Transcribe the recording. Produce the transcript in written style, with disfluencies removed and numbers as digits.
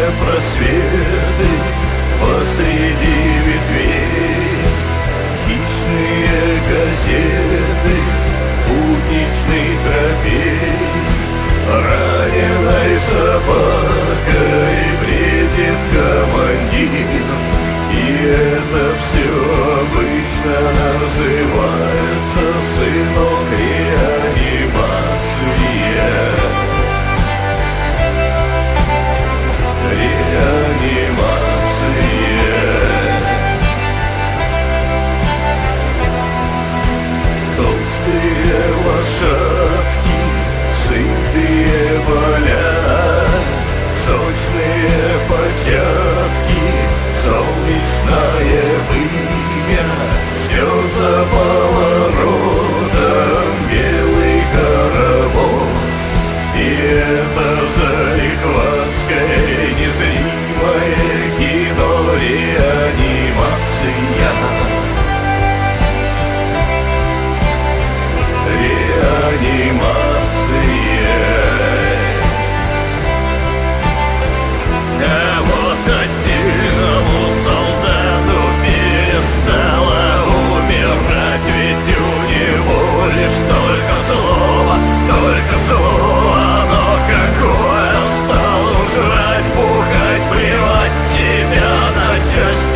просветы посреди ветвей, хищные газеты, будничный трофей. Раненой собакой бредит командир, и это все обычно называется, сынок, реанимация. Толстые лошадки, сытые поля, сочные початки, солнечное вымя ждет за поворотом белый хоровод. И это залихватское незримое кино, реанимация. А вот отдельному солдату перестало умирать, ведь у него лишь только слово, но какое стал жрать, бухать, плевать, тебя на части